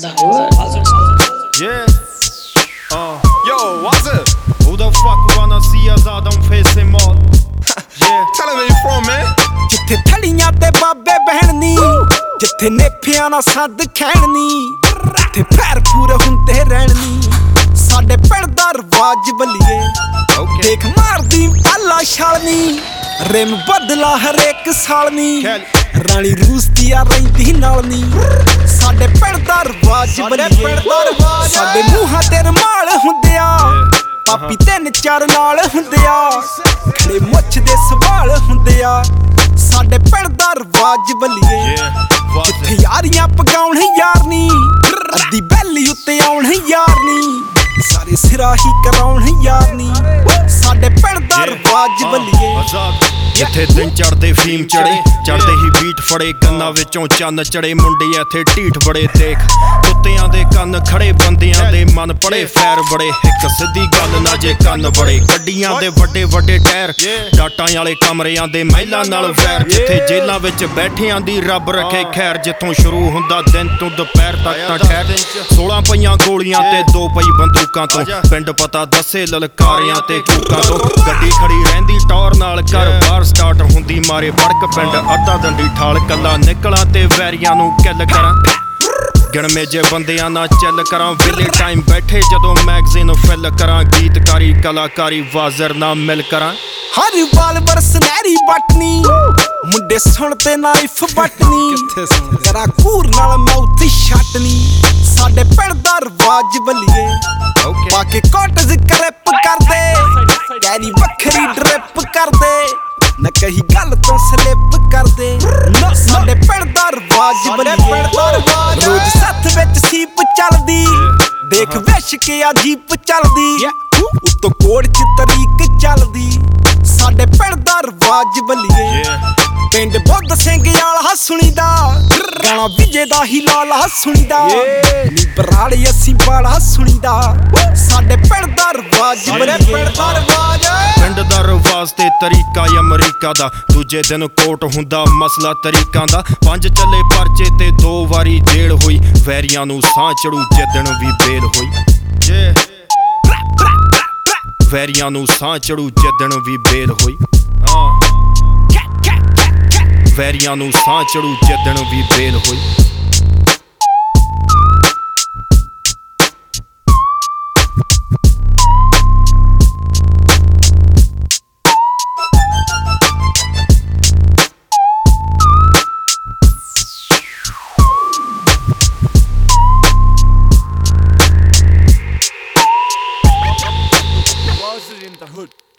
the hood. Yeah. Yo, what's up? Who the fuck wanna see us out on facing mall? Yeah. Tell him where you from, man. ਜਿੱਥੇ ਥੜੀਆਂ ਤੇ ਬਾਬੇ ਬਹਿਣਨੀ, ਜਿੱਥੇ ਨੇਫਿਆਂ ਨਾਲ ਸੱਦ ਖੈਣਨੀ, ਜਿੱਥੇ fire ਪੂਰੇ ਹੁੰਦੇ ਰਹਿਣਨੀ, ਸਾਡੇ ਪਿੰਡ ਦਾ ਰਵਾਜ ਬੱਲੀਏ। ਦੇਖ ਮਾਰਦੀ ਪਾਲਾ ਛਾਲਨੀ, ਰਿਮ ਬਦਲਾ ਹਰੇਕ ਸਾਲ ਨੀ, ਰਾਣੀ ਰੂਸ ਦੀ ਆ ਰਹਿੰਦੀ ਨਾਲ ਨੀ, ਸਾਡੇ ਪਿੰਡ ਦਾ ਰਵਾਜ ਬੱਲੀਏ। ਸਾਡੇ ਮੂੰਹਾਂ ਤੇ ਰਮਾਲ ਹੁੰਦੇ ਆ, ਪਾਪੀ 3-4 ਨਾਲ ਹੁੰਦੇ ਆ, ਖੜੇ ਮੁੱਛ ਦੇ ਸਵਾਲ ਹੁੰਦੇ ਆ, ਸਾਡੇ ਪਿੰਡ ਦਾ ਰਵਾਜ ਬੱਲੀਏ। ਜਿੱਥੇ ਯਾਰੀਆਂ ਪਗਾਉਣ ਯਾਰ ਨੀ, ਅੱਧੀ ਬੈਲੀ ਉੱਤੇ ਆਉਣ ਯਾਰ ਨੀ, ਸਾਰੇ ਸਿਰਾ ਹੀ ਕਰਾਉਣ ਯਾਰ ਨੀ, ਸਾਡੇ ਪਿੰਡ ਦਾ ਰਵਾਜ ਬੱਲੀਏ। ਜਿੱਥੇ ਦਿਨ ਚੜਦੇ ਫੀਮ ਚੜੇ, ਚੜਦੇ ਹੀ ਬੀਟ ਫੜੇ, ਕੰਨਾਂ ਵਿੱਚੋਂ ਚੰਨ ਚੜੇ, ਮੁੰਡੇ ਇੱਥੇ ਢੀਠ ਬੜੇ। ਦੇਖ ਕੁੱਤਿਆਂ ਦੇ ਕੰਨ ਖੜੇ, ਬੰਦਿਆਂ ਦੇ ਮਨ ਪੜੇ, ਫੈਰ ਬੜੇ, ਇੱਕ ਸਿੱਧੀ ਗੱਲ ਨਾ ਜੇ ਕੰਨ ਬੜੇ। ਗੱਡੀਆਂ ਦੇ ਵੱਡੇ ਵੱਡੇ ਟਾਇਰ, ਡਾਟਾਂ ਵਾਲੇ ਕਮਰਿਆਂ ਦੇ ਮਹਿਲਾਂ ਨਾਲ ਵੈਰ, ਜਿੱਥੇ ਜੇਲਾਂ ਵਿੱਚ ਬੈਠਿਆਂ ਦੀ ਰੱਬ ਰੱਖੇ ਖੈਰ, ਜਿੱਥੋਂ ਸ਼ੁਰੂ ਹੁੰਦਾ ਦਿਨ ਤੋਂ ਦੁਪਹਿਰ ਤੱਕ ਤਾਂ ਠਹਿਰ। 16 ਪਈਆਂ ਗੋਲੀਆਂ ਤੇ 2 ਪਈ ਬੰਦੂਕਾਂ ਤੋਂ, ਪਿੰਡ ਪਤਾ ਦੱਸੇ ਲਲਕਾਰਿਆਂ ਤੇ ਕੂਕਾਂ ਤੋਂ। ਗੱਡੀ ਖੜੀ ਰਹਿੰਦੀ ਟੌਰ ਨਾਲ, ਘਰ ਬਾਹਰ ਸਟਾਰਟ ਹੁੰਦੀ ਮਾਰੇ ਫੜਕ, ਪਿੰਡ ਅੱਧਾ ਦੰਡੀ ਠਾਲ, ਕੱਲਾ ਨਿਕਲਾਂ ਤੇ ਵੈਰੀਆਂ ਨੂੰ ਕਿੱਲ ਕਰਾਂ, ਗਿਣਵੇਂ ਜੇ ਬੰਦਿਆਂ ਨਾਲ ਚੱਲ ਕਰਾਂ। ਵੇਲੇ ਟਾਈਮ ਬੈਠੇ ਜਦੋਂ ਮੈਗਜ਼ੀਨ ਫਿਲ ਕਰਾਂ, ਗੀਤਕਾਰੀ ਕਲਾਕਾਰੀ ਵਾਜ਼ਰ ਨਾ ਮਿਲ ਕਰਾਂ। ਹਰ ਵਾਲ ਬਰਸਨੈਰੀ ਬਟਨੀ, ਮੁੰਡੇ ਸੁਣ ਤੇ ਨਾਈਫ ਬਟਨੀ, ਕਰਾ ਕੂਰ ਨਾਲ ਮਾਊਥ ਛਟਨੀ, ਸਾਡੇ ਪਿੰਡ ਦਾ ਰਵਾਜ ਬੱਲੀਏ। ਪਾ ਕੇ ਕੋਟਜ ਕਰਿਪ ਕਰਦੇ, ਕੈਰੀ ਵੱਖਰੀ ਡਰਿਪ ਕਰਦੇ, ਨਾ ਕਹੀ ਗੱਲ ਤੋਂ ਸਲਿਪ ਕਰਦੇ, ਸਾਡੇ ਪਿੰਡ ਦਾ ਰਵਾਜ ਬੱਲੀਏ। ਰੋਜ਼ ਸੱਥ ਵਿੱਚ ਸੀਪ ਚੱਲਦੀ, ਦੇਖ ਵਿਸ਼ ਕੇ ਆ ਜੀਪ ਚੱਲਦੀ, ਉੱਤੋਂ ਕੋੜ ਚ ਤਰੀਕ ਚੱਲਦੀ, ਸਾਡੇ ਪਿੰਡ ਦਾ ਰਵਾਜ ਬੱਲੀਏ। ਪਿੰਡ ਬੁੱਧ ਸਿੰਘ ਵਾਲਾ ਸੁਣੀਦਾ, ਗਾਣਾ ਵਿਜੇ ਦਾ ਹੀ ਲਾਲਾ ਸੁਣੀਦਾ, ਨੀ ਬਰਾੜੇ ਅਸੀਂ ਬਾਲਾ ਸੁਣੀਦਾ, ਸਾਡੇ ਪਿੰਡ ਦਾ ਰਵਾਜ ਬੱਲੀਏ। ਪਿੰਡ ਦਾ ਰਵਾਜ ਤੇ ਤਰੀਕਾ ਅਮਰੀਕਾ ਦਾ, ਦੂਜੇ ਦਿਨ ਕੋਟ ਹੁੰਦਾ ਮਸਲਾ ਤਰੀਕਾਂ ਦਾ। 5 ਚੱਲੇ ਪਰਚੇ ਤੇ 2 ਵਾਰੀ ਜੇਲ੍ਹ ਹੋਈ, ਵੈਰੀਆਂ ਨੂੰ ਸਾਹ ਚੜੂ ਜਿੱਦਣ ਵੀ ਬੇਲ ਹੋਈ। ਵੈਰੀਆਂ ਨੂੰ ਸਾਹ ਚੜੂ ਜਿੱਦਣ ਵੀ ਬੇਲ ਹੋਈ, ਵੈਰੀਆਂ ਨੂੰ ਸਾਹ ਚੜੂ ਜਿੱਦਣ ਵੀ ਬੇਲ ਹੋਈ। In the hood.